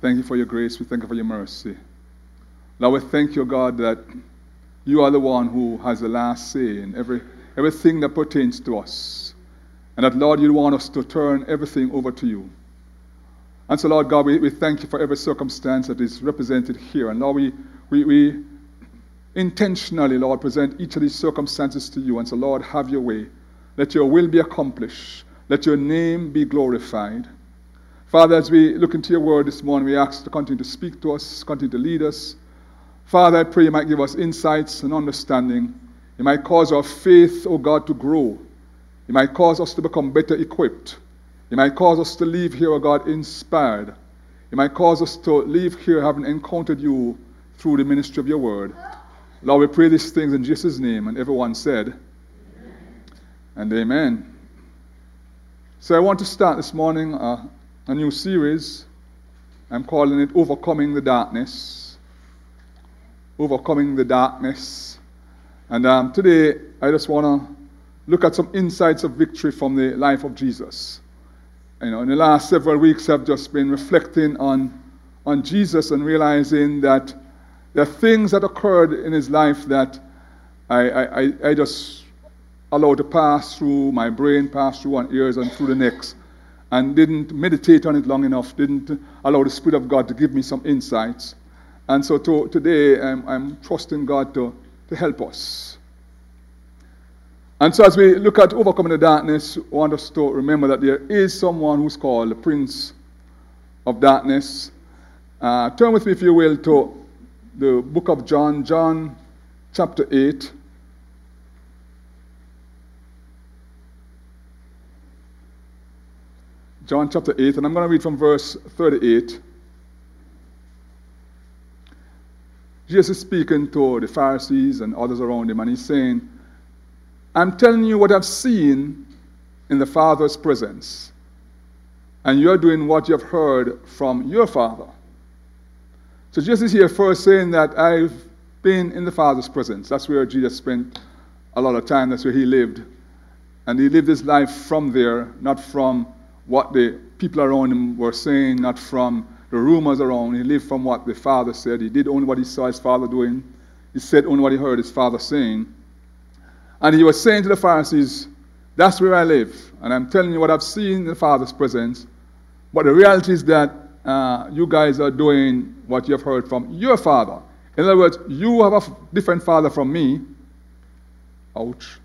Thank you for your grace. We thank you for your mercy. Lord, we thank you, God, that you are the one who has the last say in everything that pertains to us. And that, Lord, you want us to turn everything over to you. And so, Lord God, we thank you for every circumstance that is represented here. And Lord, we intentionally, Lord, present each of these circumstances to you. And so, Lord, have your way. Let your will be accomplished. Let your name be glorified. Father, as we look into your word this morning, we ask you to continue to speak to us, continue to lead us. Father, I pray you might give us insights and understanding. You might cause our faith, oh God, to grow. You might cause us to become better equipped. You might cause us to leave here, oh God, inspired. You might cause us to leave here having encountered you through the ministry of your word. Lord, we pray these things in Jesus' name. And everyone said, amen. And amen. So I want to start this morning a new series. I'm calling it Overcoming the Darkness. Overcoming the Darkness. And today I just want to look at some insights of victory from the life of Jesus. You know, in the last several weeks I've just been reflecting on Jesus and realizing that there are things that occurred in his life that I just allowed to pass through my brain, pass through one ears and through the next, and didn't meditate on it long enough, didn't allow the Spirit of God to give me some insights. And so today I'm trusting God to help us. And so as we look at overcoming the darkness, I want us to remember that there is someone who's called the Prince of Darkness. Turn with me, if you will, to the book of John, John chapter 8. John chapter 8, and I'm going to read from verse 38. Jesus is speaking to the Pharisees and others around him, and he's saying, I'm telling you what I've seen in the Father's presence, and you're doing what you've heard from your Father. So Jesus is here first saying that I've been in the Father's presence. That's where Jesus spent a lot of time. That's where he lived. And he lived his life from there, not from what the people around him were saying, not from the rumors around. He lived from what the Father said. He did only what he saw his Father doing. He said only what he heard his Father saying. And he was saying to the Pharisees, that's where I live. And I'm telling you what I've seen in the Father's presence. But the reality is that you guys are doing what you've heard from your father. In other words, you have a different father from me. Ouch.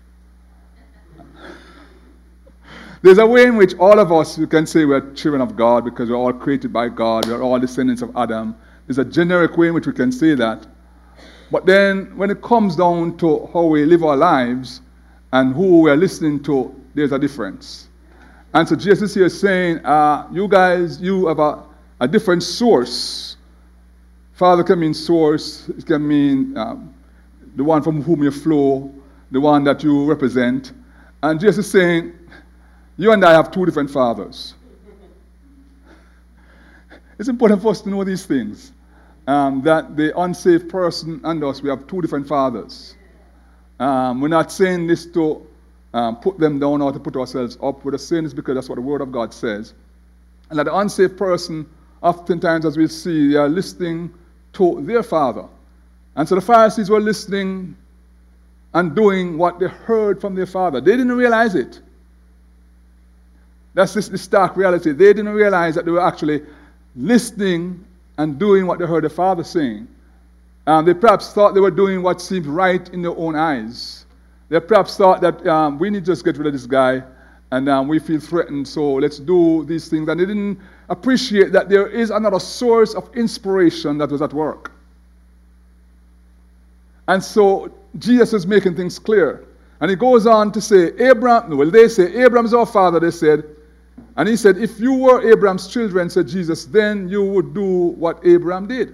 There's a way in which all of us, you can say we're children of God because we're all created by God. We're all descendants of Adam. There's a generic way in which we can say that. But then when it comes down to how we live our lives and who we're listening to, there's a difference. And so Jesus here is saying, you guys, you have a different source. Father can mean source. It can mean the one from whom you flow, the one that you represent. And Jesus is saying, you and I have two different fathers. It's important for us to know these things. That the unsaved person and us, we have two different fathers. We're not saying this to put them down or to put ourselves up. We're just saying this because that's what the Word of God says. And that the unsaved person, oftentimes, as we'll see, they are listening to their father. And so the Pharisees were listening and doing what they heard from their father. They didn't realize it. That's the stark reality. They didn't realize that they were actually listening and doing what they heard the Father saying. They perhaps thought they were doing what seemed right in their own eyes. They perhaps thought that we need to just get rid of this guy and we feel threatened, so let's do these things. And they didn't appreciate that there is another source of inspiration that was at work. And so Jesus is making things clear. And he goes on to say, they say, Abraham's our father, they said. And he said, if you were Abraham's children, said Jesus, then you would do what Abraham did.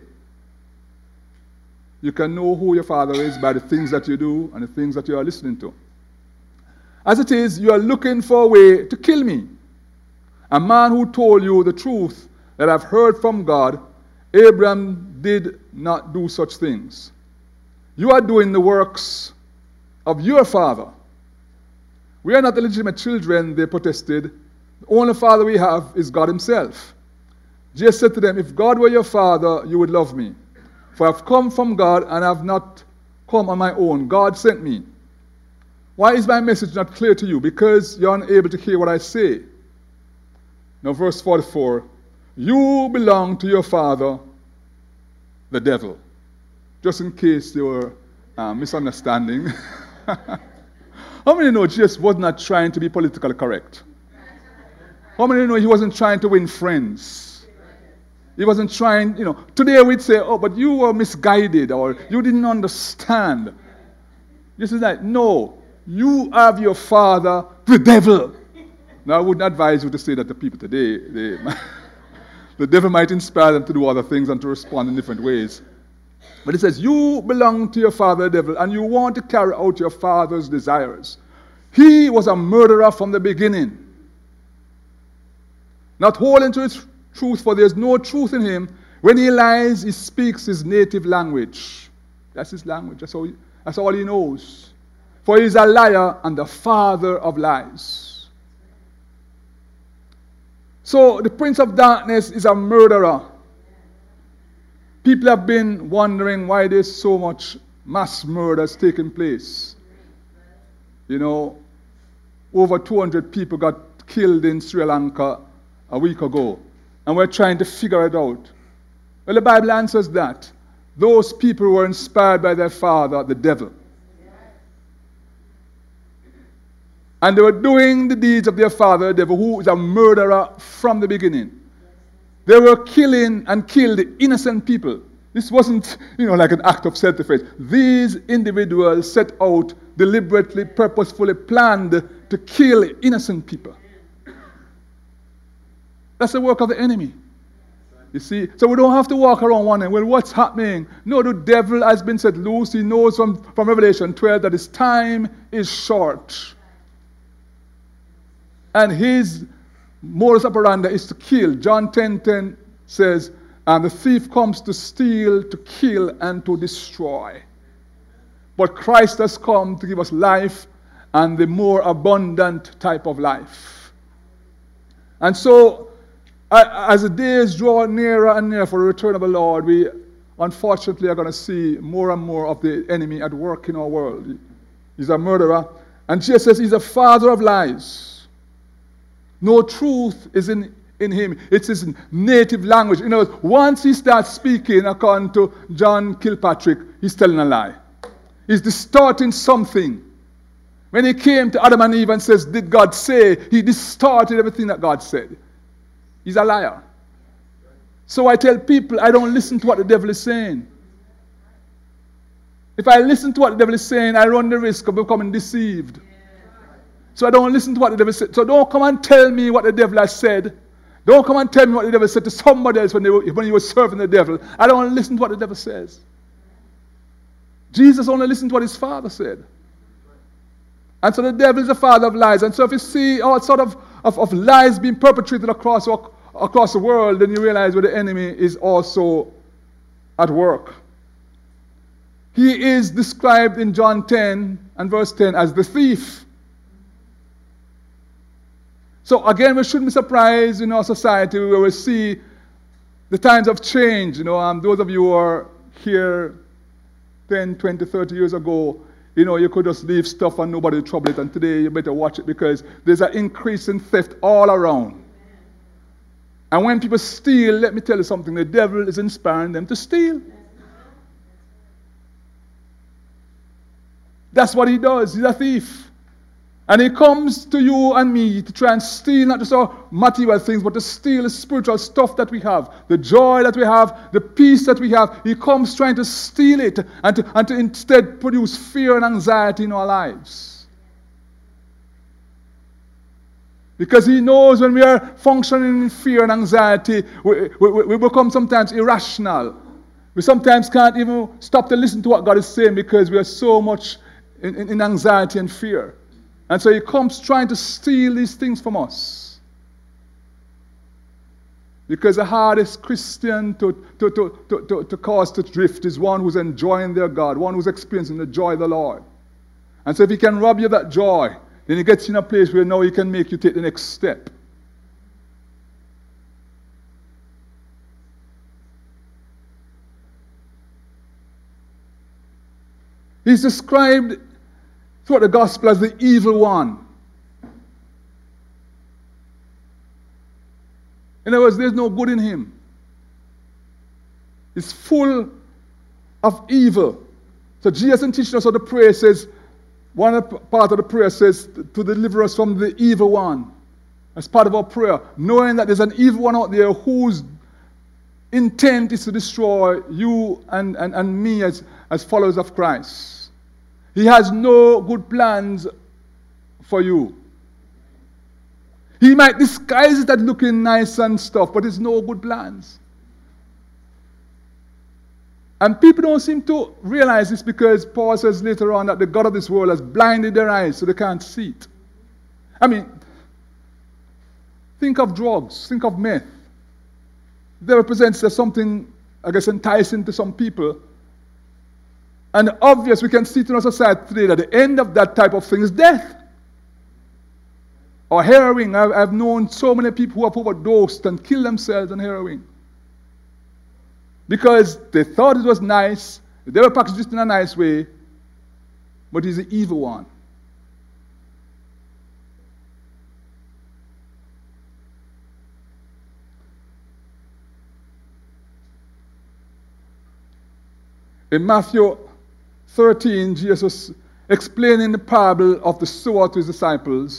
You can know who your father is by the things that you do and the things that you are listening to. As it is, you are looking for a way to kill me. A man who told you the truth that I've heard from God, Abraham did not do such things. You are doing the works of your father. We are not the legitimate children, they protested. The only father we have is God himself. Jesus said to them, if God were your Father, you would love me. For I've come from God and I've not come on my own. God sent me. Why is my message not clear to you? Because you're unable to hear what I say. Now verse 44. You belong to your father, the devil. Just in case there were misunderstanding. How many know Jesus was not trying to be politically correct? How many know he wasn't trying to win friends? He wasn't trying, today we'd say, oh, but you were misguided or you didn't understand. This is like, no, you have your father, the devil. Now, I wouldn't advise you to say that to people today. The devil might inspire them to do other things and to respond in different ways. But it says, you belong to your father, the devil, and you want to carry out your father's desires. He was a murderer from the beginning, not holding to his truth, for there is no truth in him. When he lies, he speaks his native language. That's his language. That's all he knows. For he is a liar and the father of lies. So the prince of darkness is a murderer. People have been wondering why there's so much mass murders taking place. Over 200 people got killed in Sri Lanka a week ago. And we're trying to figure it out. Well, the Bible answers that. Those people were inspired by their father, the devil. And they were doing the deeds of their father, the devil, who is a murderer from the beginning. They were killing and killed innocent people. This wasn't, like an act of self-defense. These individuals set out deliberately, purposefully planned to kill innocent people. That's the work of the enemy. You see? So we don't have to walk around wondering, well, what's happening? No, the devil has been set loose. He knows from Revelation 12 that his time is short. And his modus operandi is to kill. John 10:10 says, the thief comes to steal, to kill, and to destroy. But Christ has come to give us life and the more abundant type of life. And so, as the days draw nearer and nearer for the return of the Lord, we unfortunately are going to see more and more of the enemy at work in our world. He's a murderer. And Jesus says he's a father of lies. No truth is in him. It's his native language. Once he starts speaking, according to John Kilpatrick, he's telling a lie. He's distorting something. When he came to Adam and Eve and says, did God say? He distorted everything that God said. He's a liar. So I tell people, I don't listen to what the devil is saying. If I listen to what the devil is saying, I run the risk of becoming deceived. So I don't listen to what the devil said. So don't come and tell me what the devil has said. Don't come and tell me what the devil said to somebody else when he was serving the devil. I don't listen to what the devil says. Jesus only listened to what his father said. And so the devil is the father of lies. And so if you see all sort of lies being perpetrated across the world, then you realize where the enemy is also at work. He is described in John 10 and verse 10 as the thief. So again, we shouldn't be surprised in our society where we see the times of change. Those of you who are here 10, 20, 30 years ago, you could just leave stuff and nobody would trouble it. And today you better watch it because there's an increase in theft all around. And when people steal, let me tell you something, the devil is inspiring them to steal. That's what he does. He's a thief. And he comes to you and me to try and steal not just our material things, but to steal the spiritual stuff that we have, the joy that we have, the peace that we have. He comes trying to steal it and to instead produce fear and anxiety in our lives. Because he knows when we are functioning in fear and anxiety, we become sometimes irrational. We sometimes can't even stop to listen to what God is saying because we are so much in anxiety and fear. And so he comes trying to steal these things from us. Because the hardest Christian to cause to drift is one who's enjoying their God, one who's experiencing the joy of the Lord. And so if he can rob you of that joy, then he gets you in a place where now he can make you take the next step. He's described throughout the gospel as the evil one. In other words, there's no good in him. He's full of evil. So Jesus in teaching us how to pray says, one part of the prayer says, to deliver us from the evil one. As part of our prayer, knowing that there's an evil one out there whose intent is to destroy you and me as followers of Christ. He has no good plans for you. He might disguise it as looking nice and stuff, but it's no good plans. And people don't seem to realize this because Paul says later on that the God of this world has blinded their eyes so they can't see it. I mean, think of drugs, think of meth. They represent something, I guess, enticing to some people. And obvious, we can see it in our society today that the end of that type of thing is death. Or heroin. I've known so many people who have overdosed and killed themselves on heroin. Because they thought it was nice, they were packaged it in a nice way, but he's the evil one. In Matthew 13, Jesus was explaining the parable of the sower to his disciples.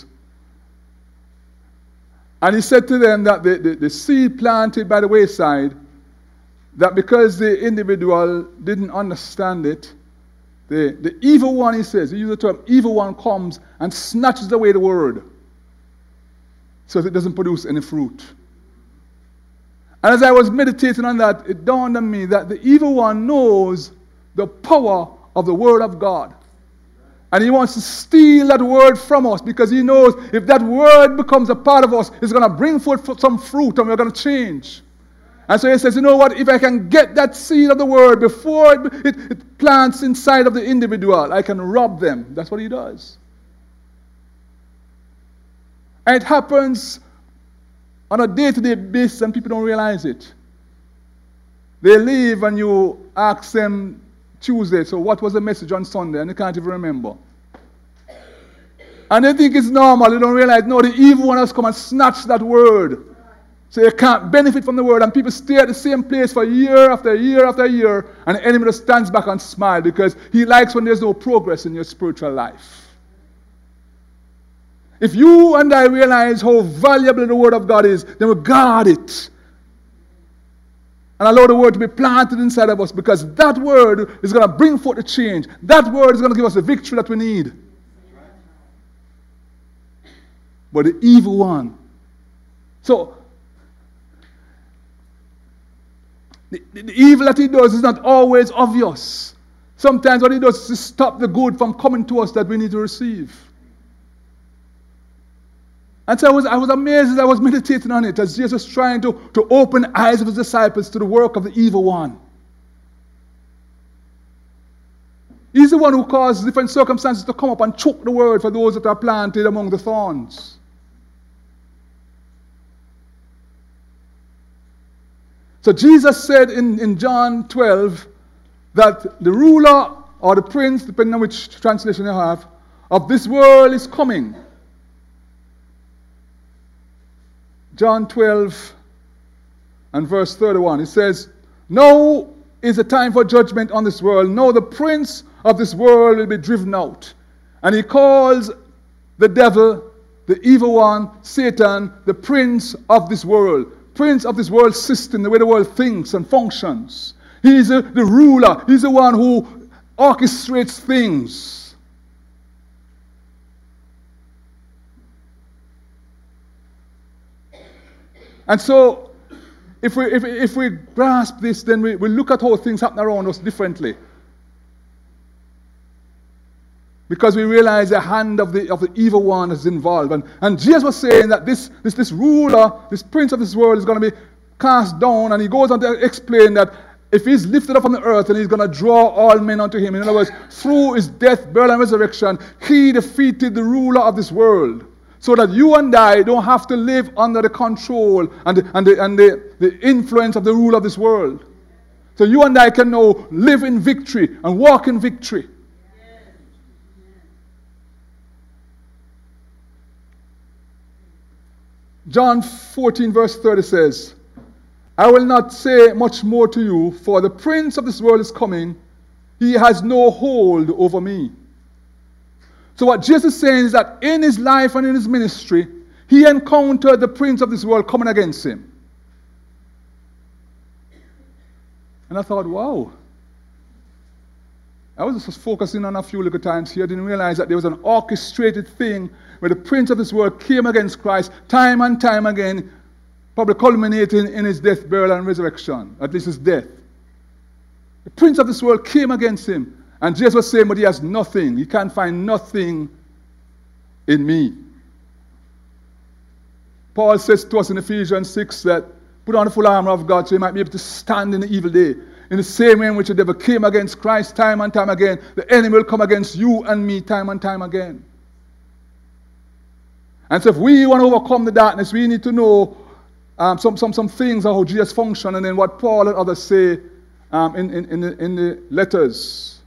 And he said to them that the seed planted by the wayside, that because the individual didn't understand it, the evil one, he says, he used the term, evil one comes and snatches away the word so that it doesn't produce any fruit. And as I was meditating on that, it dawned on me that the evil one knows the power of the word of God. And he wants to steal that word from us because he knows if that word becomes a part of us, it's going to bring forth some fruit and we're going to change. And so he says, you know what, if I can get that seed of the word before it plants inside of the individual, I can rob them. That's what he does. And it happens on a day-to-day basis and people don't realize it. They leave and you ask them Tuesday, so what was the message on Sunday? And they can't even remember. And they think it's normal. They don't realize, no, the evil one has come and snatched that word. So you can't benefit from the word. And people stay at the same place for year after year after year. And the enemy just stands back and smiles because he likes when there's no progress in your spiritual life. If you and I realize how valuable the word of God is, then we guard it. And allow the word to be planted inside of us because that word is going to bring forth the change. That word is going to give us the victory that we need. But the evil one. So, the evil that he does is not always obvious. Sometimes what he does is to stop the good from coming to us that we need to receive. And so I was amazed as I was meditating on it, as Jesus was trying to open the eyes of his disciples to the work of the evil one. He's the one who caused different circumstances to come up and choke the word for those that are planted among the thorns. So Jesus said in John 12 that the ruler or the prince, depending on which translation you have, of this world is coming. John 12 and verse 31, it says, "Now is the time for judgment on this world. Now the prince of this world will be driven out." And he calls the devil, the evil one, Satan, the prince of this world. Prince of this world system, the way the world thinks and functions. He's the ruler. He's the one who orchestrates things. And so, if we grasp this, then we look at how things happen around us differently. Because we realize the hand of the evil one is involved. And Jesus was saying that this ruler, this prince of this world is going to be cast down. And he goes on to explain that if he's lifted up from the earth, and he's going to draw all men unto him. In other words, through his death, burial, and resurrection, he defeated the ruler of this world. So that you and I don't have to live under the control and the influence of the ruler of this world. So you and I can now live in victory and walk in victory. John 14 verse 30 says, I will not say much more to you, for the prince of this world is coming. He has no hold over me. So what Jesus is saying is that in his life and in his ministry, he encountered the prince of this world coming against him. And I thought, wow. I was just focusing on a few little times here. I didn't realize that there was an orchestrated thing where the prince of this world came against Christ time and time again, probably culminating in his death, burial, and resurrection, at least his death. The prince of this world came against him. And Jesus was saying, but he has nothing. He can't find nothing in me. Paul says to us in Ephesians 6 that put on the full armor of God so you might be able to stand in the evil day. In the same way in which the devil came against Christ time and time again, the enemy will come against you and me time and time again. And so if we want to overcome the darkness, we need to know some things of how Jesus functions, and then what Paul and others say in the letters.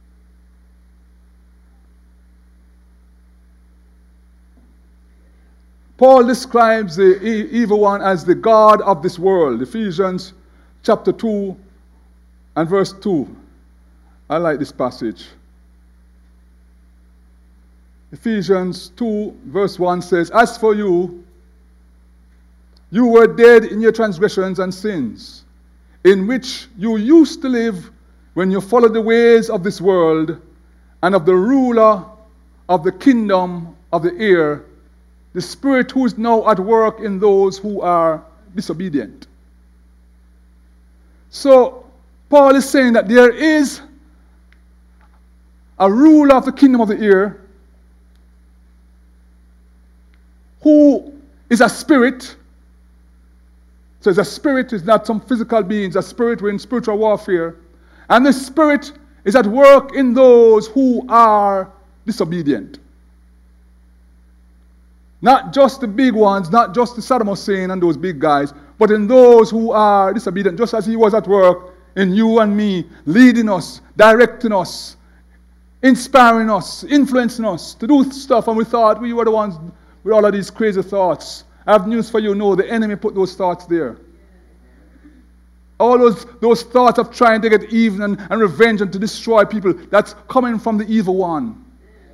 Paul describes the evil one as the God of this world. Ephesians chapter 2 and verse 2. I like this passage. Ephesians 2 verse 1 says, As for you, you were dead in your transgressions and sins, in which you used to live when you followed the ways of this world and of the ruler of the kingdom of the air, the spirit who is now at work in those who are disobedient. So, Paul is saying that there is a ruler of the kingdom of the air who is a spirit. So a spirit is not some physical being, it's a spirit. We're in spiritual warfare. And the spirit is at work in those who are disobedient. Not just the big ones, not just the Saddam Hussein and those big guys, but in those who are disobedient, just as he was at work in you and me, leading us, directing us, inspiring us, influencing us to do stuff. And we thought we were the ones with all of these crazy thoughts. I have news for you. No, the enemy put those thoughts there. All those thoughts of trying to get even and revenge and to destroy people, that's coming from the evil one.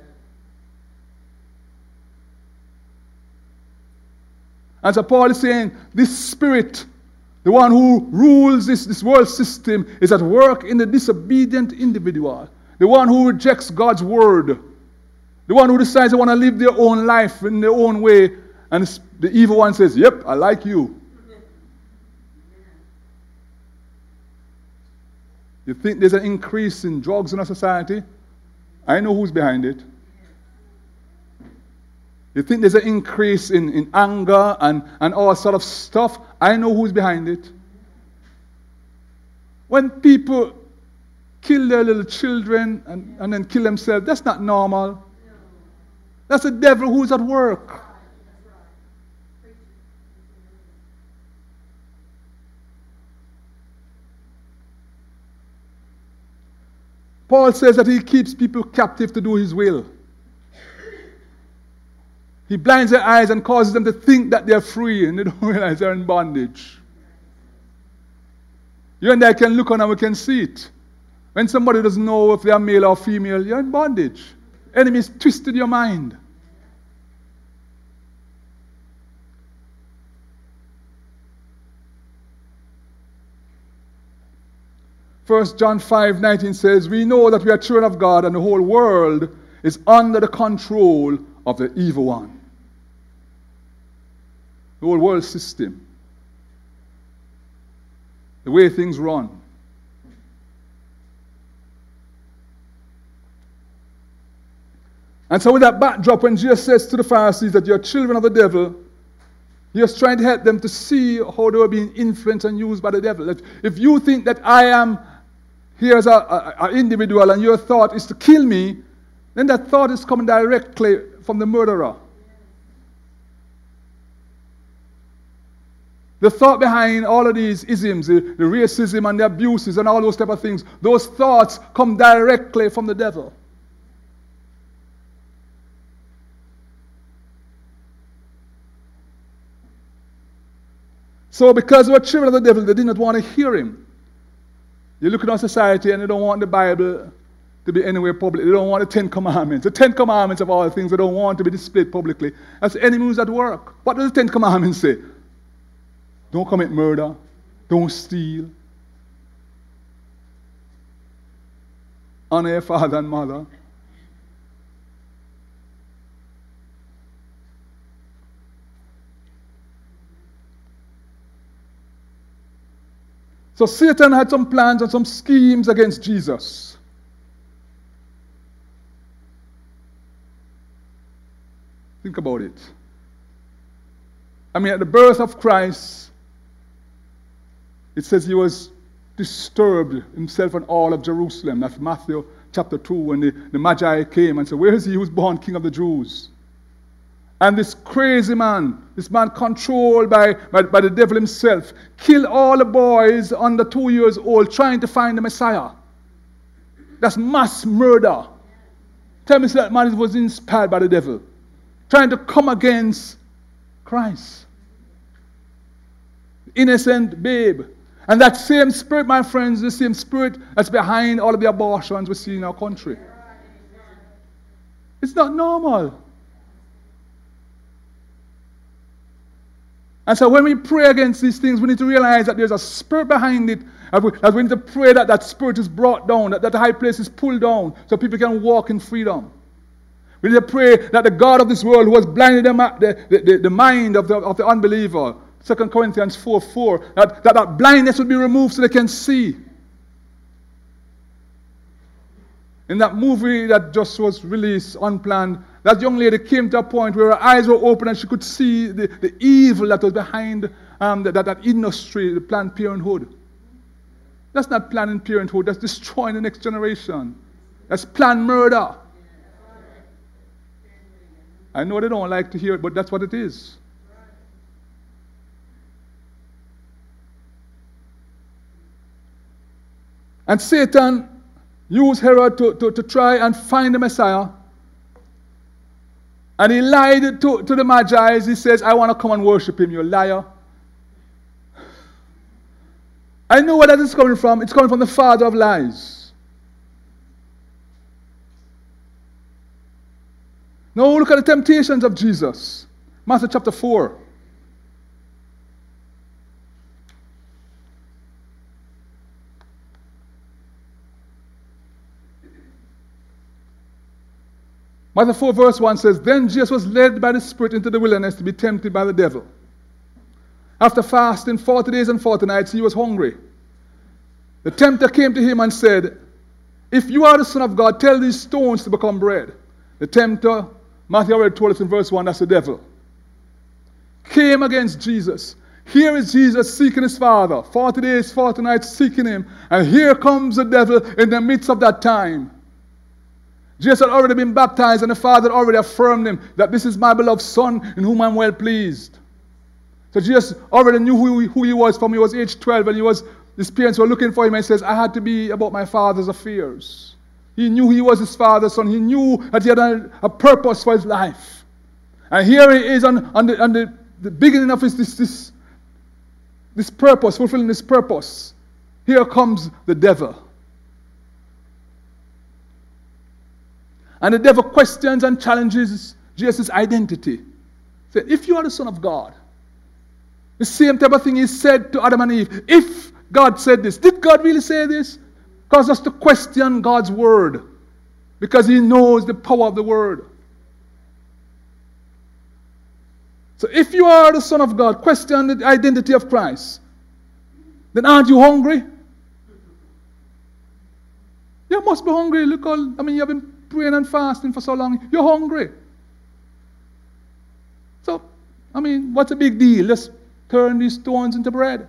And so Paul is saying, this spirit, the one who rules this world system, is at work in the disobedient individual. The one who rejects God's word. The one who decides they want to live their own life in their own way. And the evil one says, yep, I like you. You think there's an increase in drugs in our society? I know who's behind it. You think there's an increase in anger and all sort of stuff? I know who's behind it. When people kill their little children and then kill themselves, that's not normal. That's the devil who's at work. Paul says that he keeps people captive to do his will. He blinds their eyes and causes them to think that they're free and they don't realize they're in bondage. You and I can look on and we can see it. When somebody doesn't know if they're male or female, you're in bondage. Enemies twisted your mind. First John 5:19 says, we know that we are children of God and the whole world is under the control of the evil one. The whole world system. The way things run. And so with that backdrop, when Jesus says to the Pharisees that you're children of the devil, he was trying to help them to see how they were being influenced and used by the devil. That if you think that I am here as an individual and your thought is to kill me, then that thought is coming directly from the murderer. The thought behind all of these isms, the racism and the abuses and all those type of things, those thoughts come directly from the devil. So because they were children of the devil, they did not want to hear him. You look at our society and they don't want the Bible to be anywhere public. They don't want the 10 Commandments. The 10 Commandments of all things they don't want to be displayed publicly. That's the enemy who's at work. What does the 10 Commandments say? Don't commit murder. Don't steal. Honor your father and mother. So Satan had some plans and some schemes against Jesus. Think about it. I mean, at the birth of Christ, it says he was disturbed himself and all of Jerusalem. That's Matthew chapter 2, when the Magi came and said, where is he who was born King of the Jews? And this crazy man, this man controlled by the devil himself, killed all the boys under 2 years old trying to find the Messiah. That's mass murder. Tell me that man was inspired by the devil, trying to come against Christ. Innocent babe. And that same spirit, my friends, the same spirit that's behind all of the abortions we see in our country. It's not normal. And so when we pray against these things, we need to realize that there's a spirit behind it. That we need to pray that that spirit is brought down, that high place is pulled down, so people can walk in freedom. We need to pray that the God of this world, who has blinded the mind of the unbeliever, 2 Corinthians 4:4, that blindness will be removed so they can see. In that movie that just was released, Unplanned, that young lady came to a point where her eyes were open and she could see the evil that was behind that industry, the Planned Parenthood. That's not Planned Parenthood, that's destroying the next generation. That's planned murder. I know they don't like to hear it, but that's what it is. And Satan used Herod to try and find the Messiah. And he lied to the Magi. He says, I want to come and worship him, you liar. I know where that is coming from. It's coming from the father of lies. Now look at the temptations of Jesus. Matthew chapter 4. Matthew 4 verse 1 says, Then Jesus was led by the Spirit into the wilderness to be tempted by the devil. After fasting 40 days and 40 nights, he was hungry. The tempter came to him and said, If you are the Son of God, tell these stones to become bread. The tempter, Matthew already told us in verse 1, that's the devil, came against Jesus. Here is Jesus seeking his Father. 40 days, 40 nights seeking him. And here comes the devil in the midst of that time. Jesus had already been baptized, and the Father had already affirmed him that this is my beloved Son in whom I'm well pleased. So Jesus already knew who he was from he was age 12, and his parents were looking for him, and he says, I had to be about my Father's affairs. He knew he was his Father's Son. He knew that he had a purpose for his life. And here he is on the beginning of this purpose, fulfilling this purpose. Here comes the devil. And the devil questions and challenges Jesus' identity. He said, if you are the Son of God, the same type of thing he said to Adam and Eve. If God said this, did God really say this? Cause us to question God's word, because he knows the power of the word. So if you are the Son of God, question the identity of Christ, then aren't you hungry? You must be hungry. Look, you have been praying and fasting for so long. You're hungry. So, what's a big deal? Let's turn these stones into bread.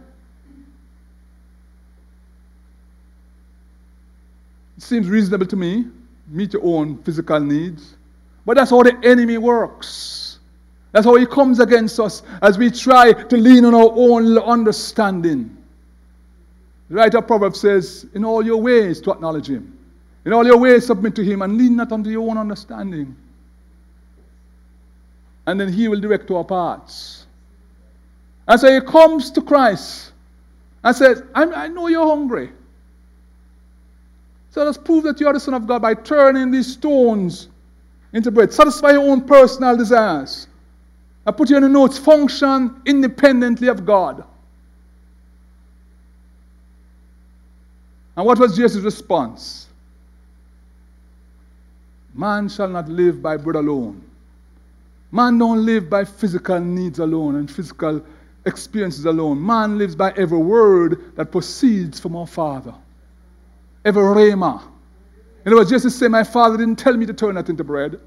It seems reasonable to me. Meet your own physical needs. But that's how the enemy works. That's how he comes against us as we try to lean on our own understanding. The writer of Proverbs says, in all your ways to acknowledge him. In all your ways submit to him, and lean not unto your own understanding. And then he will direct our paths. And so he comes to Christ and says, I know you're hungry. So let's prove that you are the Son of God by turning these stones into bread. Satisfy your own personal desires. I put you in the notes, function independently of God. And what was Jesus' response? Man shall not live by bread alone. Man don't live by physical needs alone and physical experiences alone. Man lives by every word that proceeds from our Father. Every rhema. In other words, Jesus said, my Father didn't tell me to turn that into bread.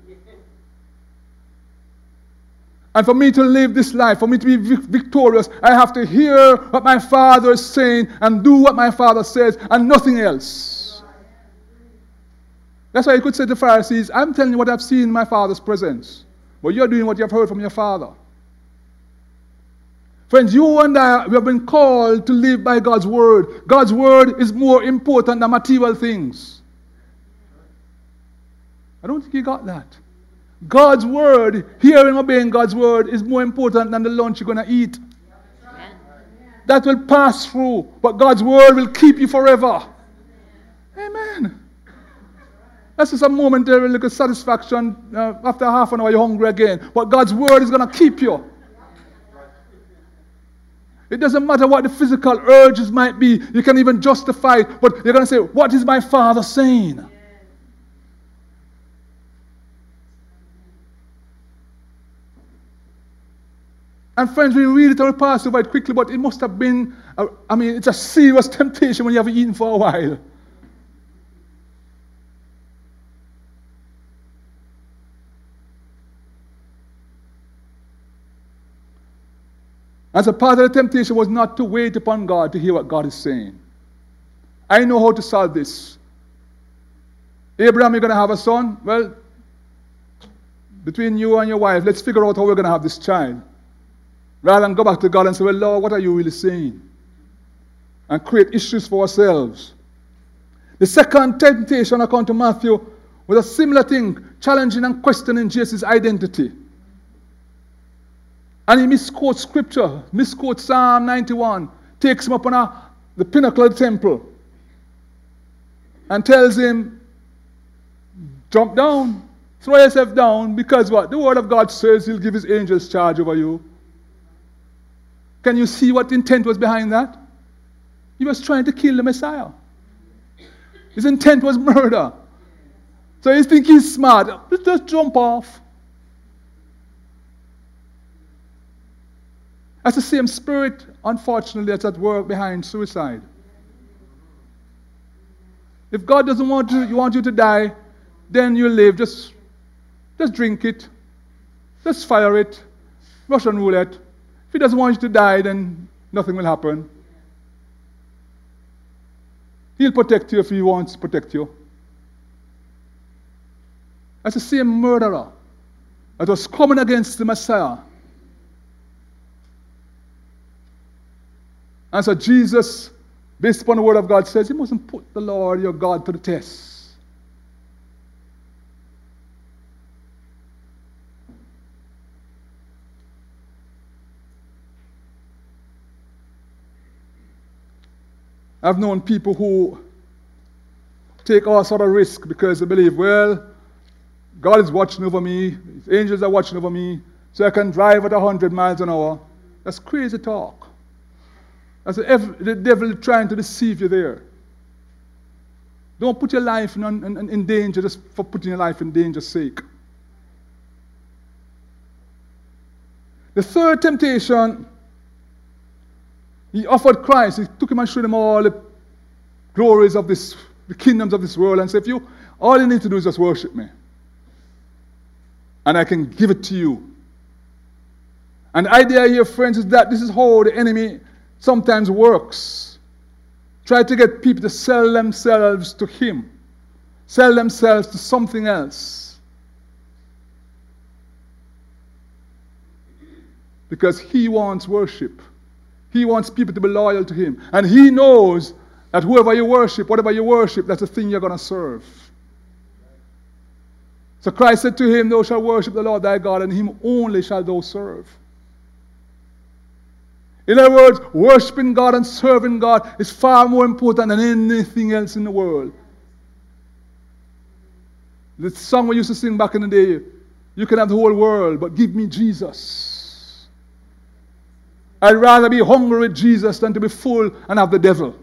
And for me to live this life, for me to be victorious, I have to hear what my Father is saying and do what my Father says and nothing else. That's why you could say to the Pharisees, I'm telling you what I've seen in my Father's presence. But you're doing what you have heard from your Father. Friends, you and I, we have been called to live by God's word. God's word is more important than material things. I don't think you got that. God's word, hearing and obeying God's word is more important than the lunch you're going to eat. That will pass through, but God's word will keep you forever. Amen. That's just a momentary little satisfaction. After half an hour, you're hungry again. But God's word is going to keep you. It doesn't matter what the physical urges might be. You can even justify it. But you're going to say, what is my Father saying? And friends, we read it and we pass over it quickly, but it must have been, it's a serious temptation when you haven't eaten for a while. As a part of the temptation was not to wait upon God to hear what God is saying. I know how to solve this. Abraham, you're going to have a son? Well, between you and your wife, let's figure out how we're going to have this child. Rather than go back to God and say, well, Lord, what are you really saying? And create issues for ourselves. The second temptation, according to Matthew, was a similar thing, challenging and questioning Jesus' identity. And he misquotes scripture, misquotes Psalm 91, takes him up on the pinnacle of the temple and tells him, jump down, throw yourself down, because what? The word of God says he'll give his angels charge over you. Can you see what intent was behind that? He was trying to kill the Messiah. His intent was murder. So you think he's smart. Let's just jump off. That's the same spirit, unfortunately, that's at work behind suicide. If God doesn't want you to die, then you live. Just drink it. Just fire it. Russian roulette. If he doesn't want you to die, then nothing will happen. He'll protect you if he wants to protect you. That's the same murderer that was coming against the Messiah. And so Jesus, based upon the word of God, says you mustn't put the Lord your God to the test. I've known people who take all sort of risk because they believe, well, God is watching over me, his angels are watching over me, so I can drive at 100 miles an hour. That's crazy talk. That's the devil trying to deceive you there. Don't put your life in danger just for putting your life in danger's sake. The third temptation, he offered Christ. He took him and showed him all the glories of the kingdoms of this world and said, all you need to do is just worship me. And I can give it to you. And the idea here, friends, is that this is how the enemy sometimes works. Try to get people to sell themselves to him. Sell themselves to something else. Because he wants worship. He wants people to be loyal to him. And he knows that whoever you worship, whatever you worship, that's the thing you're going to serve. So Christ said to him, thou shalt worship the Lord thy God, and him only shalt thou serve. In other words, worshiping God and serving God is far more important than anything else in the world. The song we used to sing back in the day, you can have the whole world, but give me Jesus. I'd rather be hungry with Jesus than to be full and have the devil.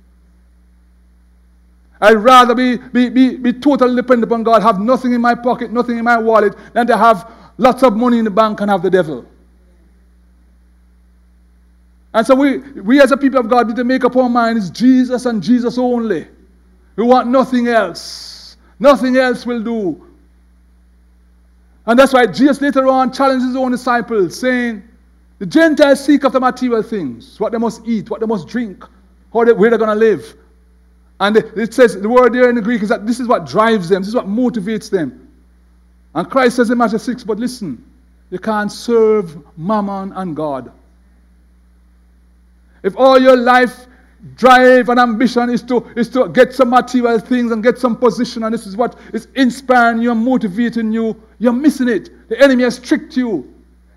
I'd rather be totally dependent upon God, have nothing in my pocket, nothing in my wallet, than to have lots of money in the bank and have the devil. And so we as a people of God need to make up our mind, it's Jesus and Jesus only. We want nothing else. Nothing else will do. And that's why Jesus later on challenged his own disciples, saying, the Gentiles seek after material things, what they must eat, what they must drink, where they're going to live. And it says, the word there in the Greek is that this is what drives them, this is what motivates them. And Christ says in Matthew 6, but listen, you can't serve Mammon and God. If all your life drive and ambition is to get some material things and get some position, and this is what is inspiring you and motivating you, you're missing it. The enemy has tricked you.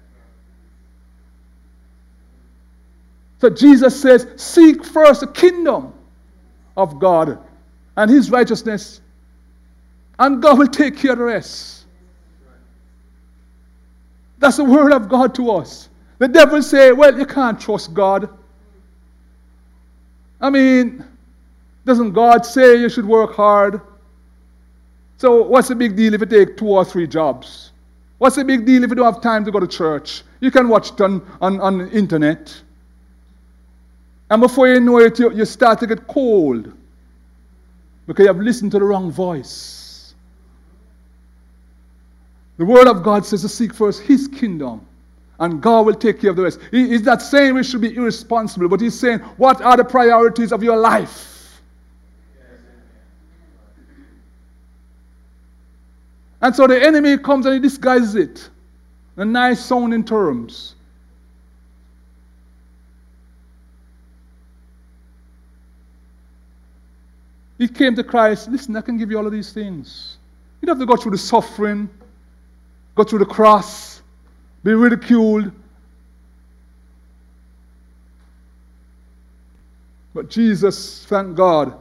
So Jesus says, seek first the kingdom of God and his righteousness, and God will take care of the rest. That's the word of God to us. The devil say, well, you can't trust God. I mean, doesn't God say you should work hard? So what's the big deal if you take 2 or 3 jobs? What's the big deal if you don't have time to go to church? You can watch it on the internet. And before you know it, you start to get cold because you have listened to the wrong voice. The word of God says to seek first his kingdom, and God will take care of the rest. He's not saying we should be irresponsible, but he's saying, what are the priorities of your life? And so the enemy comes and he disguises it in nice sounding terms. He came to Christ, listen, I can give you all of these things. You don't have to go through the suffering, go through the cross, be ridiculed. But Jesus, thank God,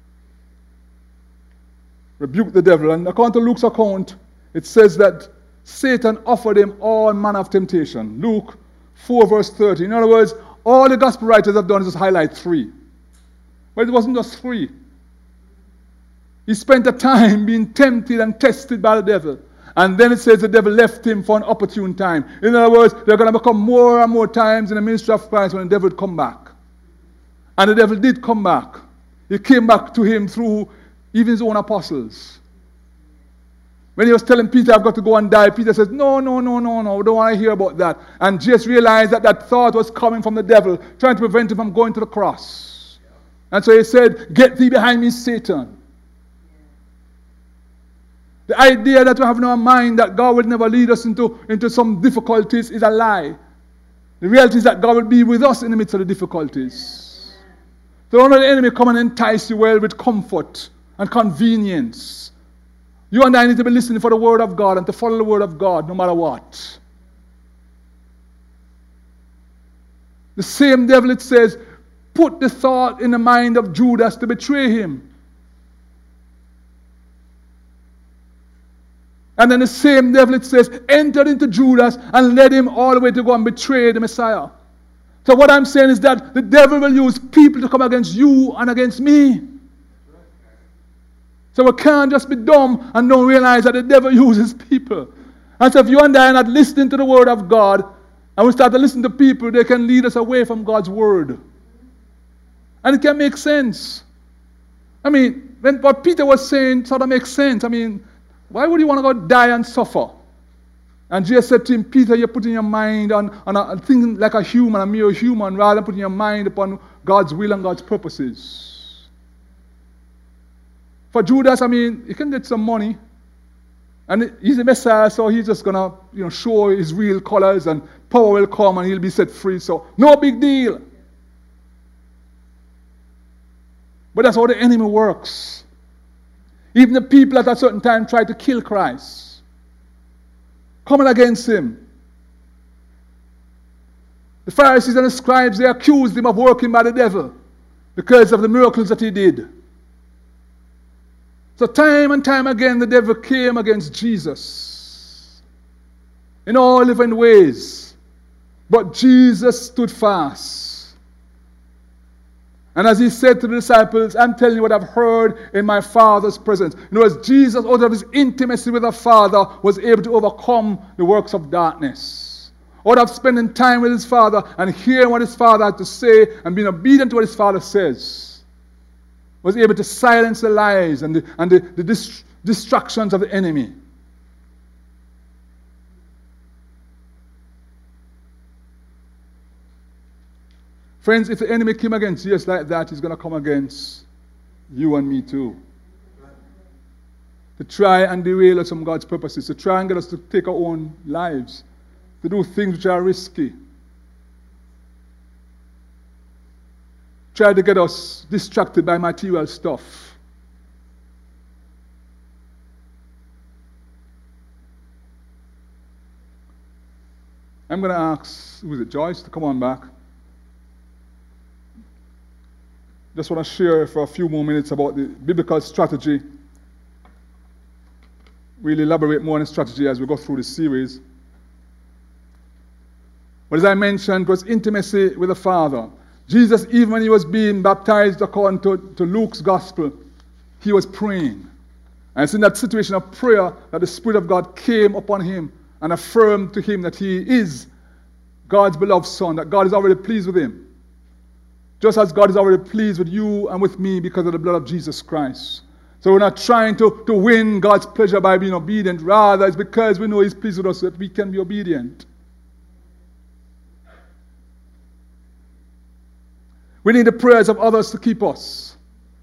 rebuked the devil. And according to Luke's account, it says that Satan offered him all manner of temptation. Luke 4 verse 30. In other words, all the gospel writers have done is just highlight 3. But it wasn't just 3. He spent a time being tempted and tested by the devil. And then it says the devil left him for an opportune time. In other words, there are going to become more and more times in the ministry of Christ when the devil would come back. And the devil did come back. He came back to him through even his own apostles. When he was telling Peter, I've got to go and die, Peter says, no, we don't want to hear about that. And Jesus realized that that thought was coming from the devil, trying to prevent him from going to the cross. And so he said, get thee behind me, Satan. The idea that we have in our mind that God will never lead us into some difficulties is a lie. The reality is that God will be with us in the midst of the difficulties. So don't let the enemy come and entice you well with comfort and convenience. You and I need to be listening for the word of God and to follow the word of God no matter what. The same devil, it says, put the thought in the mind of Judas to betray him. And then the same devil, it says, entered into Judas and led him all the way to go and betray the Messiah. So what I'm saying is that the devil will use people to come against you and against me. So we can't just be dumb and don't realize that the devil uses people. And so if you and I are not listening to the word of God, and we start to listen to people, they can lead us away from God's word. And it can make sense. I mean, when what Peter was saying sort of makes sense. I mean, why would you want to go die and suffer? And Jesus said to him, Peter, you're putting your mind on a thing like a human, a mere human, rather than putting your mind upon God's will and God's purposes. For Judas, I mean, he can get some money. And he's the Messiah, so he's just going to show his real colors and power will come and he'll be set free. So no big deal. But that's how the enemy works. Even the people at a certain time tried to kill Christ, coming against him. The Pharisees and the scribes, they accused him of working by the devil because of the miracles that he did. So time and time again, the devil came against Jesus in all different ways. But Jesus stood fast. And as he said to the disciples, I'm telling you what I've heard in my Father's presence. In other words, Jesus, out of his intimacy with the Father, was able to overcome the works of darkness. Out of spending time with his Father and hearing what his Father had to say and being obedient to what his Father says, was able to silence the lies and the distractions of the enemy. Friends, if the enemy came against you just like that, he's going to come against you and me too. To try and derail us from God's purposes, to try and get us to take our own lives, to do things which are risky. Try to get us distracted by material stuff. I'm going to ask, who is it, Joyce, to come on back. Just want to share for a few more minutes about the biblical strategy. We'll elaborate more on the strategy as we go through this series. But as I mentioned, it was intimacy with the Father. Jesus, even when he was being baptized according to Luke's gospel, he was praying. And it's in that situation of prayer that the Spirit of God came upon him and affirmed to him that he is God's beloved Son, that God is already pleased with him. Just as God is already pleased with you and with me because of the blood of Jesus Christ. So we're not trying to win God's pleasure by being obedient. Rather, it's because we know he's pleased with us that we can be obedient. We need the prayers of others to keep us.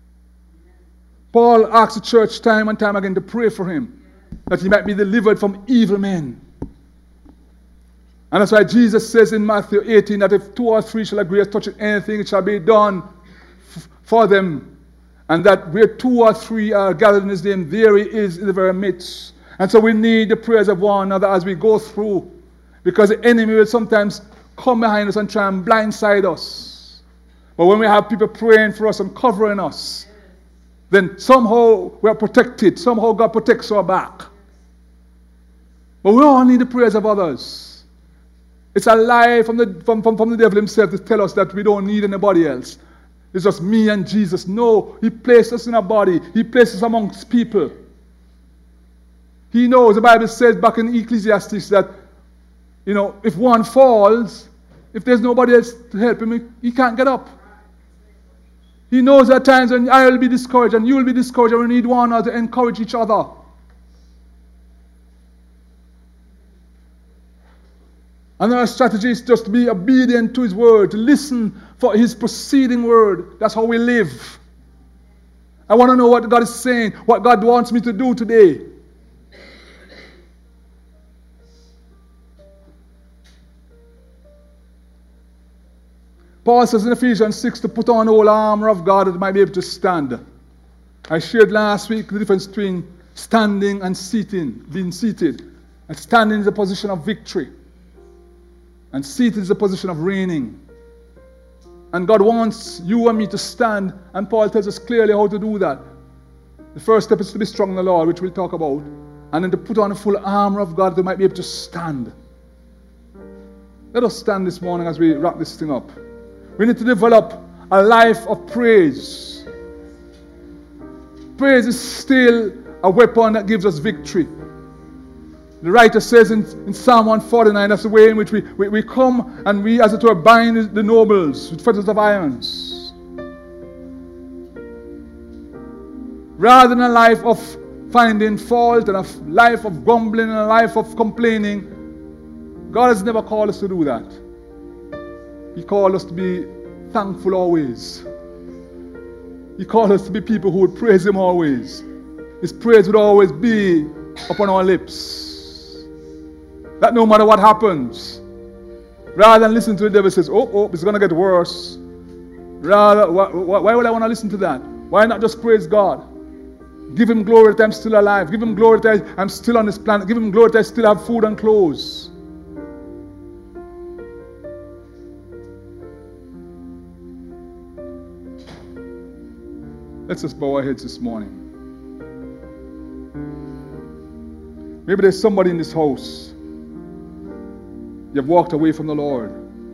Paul asked the church time and time again to pray for him, that he might be delivered from evil men. And that's why Jesus says in Matthew 18 that if 2 or 3 shall agree as touching anything, it shall be done for them. And that where 2 or 3 are gathered in his name, there he is in the very midst. And so we need the prayers of one another as we go through. Because the enemy will sometimes come behind us and try and blindside us. But when we have people praying for us and covering us, then somehow we are protected. Somehow God protects our back. But we all need the prayers of others. It's a lie from the devil himself to tell us that we don't need anybody else. It's just me and Jesus. No, he placed us in a body. He placed us amongst people. He knows, the Bible says back in Ecclesiastes that, if one falls, if there's nobody else to help him, he can't get up. He knows there are times when I will be discouraged and you will be discouraged and we need one another to encourage each other. And our strategy is just to be obedient to his word, to listen for his proceeding word. That's how we live. I want to know what God is saying, what God wants me to do today. Paul says in Ephesians 6 to put on the whole armor of God that might be able to stand. I shared last week the difference between standing and sitting, being seated. And standing is a position of victory. And seated is a position of reigning. And God wants you and me to stand, and Paul tells us clearly how to do that. The first step is to be strong in the Lord, which we'll talk about, and then to put on the full armor of God that might be able to stand. Let us stand this morning as we wrap this thing up. We need to develop a life of praise. Praise is still a weapon that gives us victory. The writer says in Psalm 149, that's the way in which we come and we, as it were, bind the nobles with fetters of irons. Rather than a life of finding fault and a life of grumbling and a life of complaining, God has never called us to do that. He called us to be thankful always. He called us to be people who would praise him always. His praise would always be upon our lips. That no matter what happens, rather than listen to the devil says, oh, it's going to get worse. Rather, why would I want to listen to that? Why not just praise God? Give him glory that I'm still alive. Give him glory that I'm still on this planet. Give him glory that I still have food and clothes. Let's just bow our heads this morning. Maybe there's somebody in this house. You've walked away from the Lord.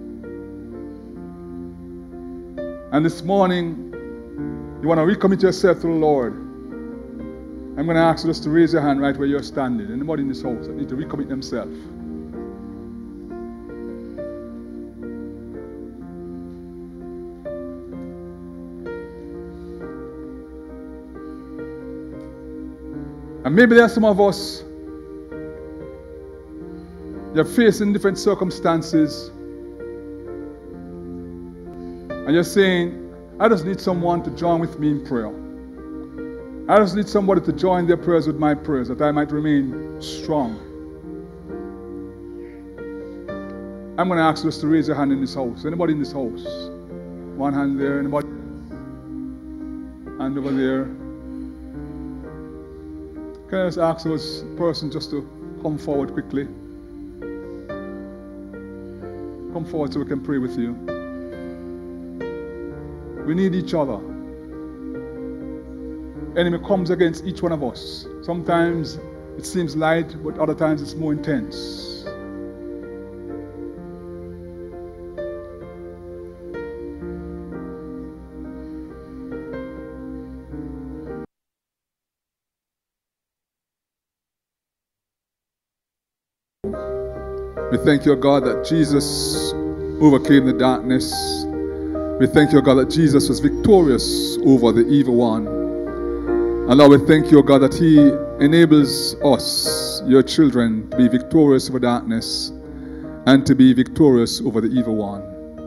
And this morning, you want to recommit yourself to the Lord. I'm going to ask you just to raise your hand right where you're standing. Anybody in this house that need to recommit themselves? And maybe there are some of us, you're facing different circumstances, and you're saying, I just need someone to join with me in prayer. I just need somebody to join their prayers with my prayers, that I might remain strong. I'm going to ask you just to raise your hand in this house. Anybody in this house? One hand there. Anybody? Hand over there. Can I just ask this person just to come forward quickly? Come forward so we can pray with you. We need each other. Enemy comes against each one of us. Sometimes it seems light, but other times it's more intense. We thank you, God, that Jesus overcame the darkness. We thank you, God, that Jesus was victorious over the evil one. And Lord, we thank you, God, that He enables us, your children, to be victorious over darkness and to be victorious over the evil one.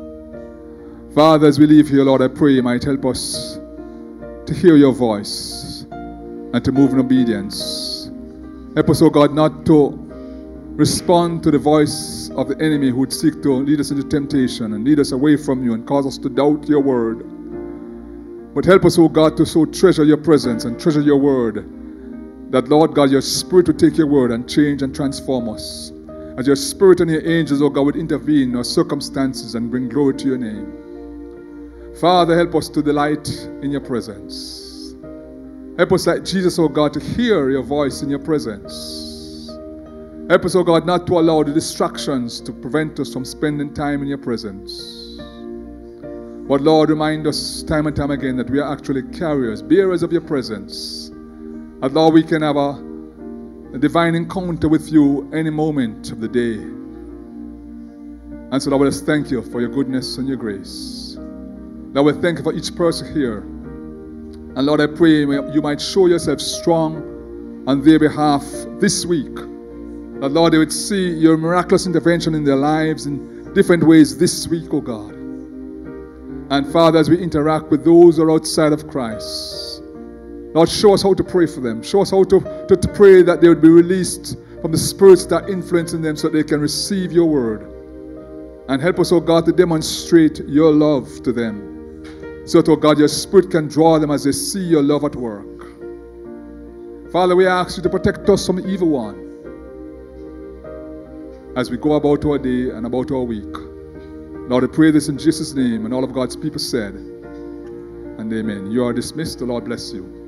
Father, as we leave here, Lord, I pray you might help us to hear your voice and to move in obedience. Help us, oh God, not to respond to the voice of the enemy who would seek to lead us into temptation and lead us away from you and cause us to doubt your word. But help us, oh God, to so treasure your presence and treasure your word, that, Lord God, your Spirit would take your word and change and transform us. As your Spirit and your angels, oh God, would intervene in our circumstances and bring glory to your name. Father, help us to delight in your presence. Help us, like Jesus, oh God, to hear your voice in your presence. Help us, oh God, not to allow the distractions to prevent us from spending time in your presence. But Lord, remind us time and time again that we are actually carriers, bearers of your presence. And Lord, we can have a divine encounter with you any moment of the day. And so Lord, we just thank you for your goodness and your grace. Lord, we thank you for each person here. And Lord, I pray you might show yourself strong on their behalf this week. That, Lord, they would see your miraculous intervention in their lives in different ways this week, oh God. And Father, as we interact with those who are outside of Christ, Lord, show us how to pray for them. Show us how to pray that they would be released from the spirits that are influencing them so that they can receive your word. And help us, oh God, to demonstrate your love to them. So that, oh God, your Spirit can draw them as they see your love at work. Father, we ask you to protect us from the evil one as we go about our day and about our week. Lord, I pray this in Jesus' name, and all of God's people said, and amen. You are dismissed. The Lord bless you.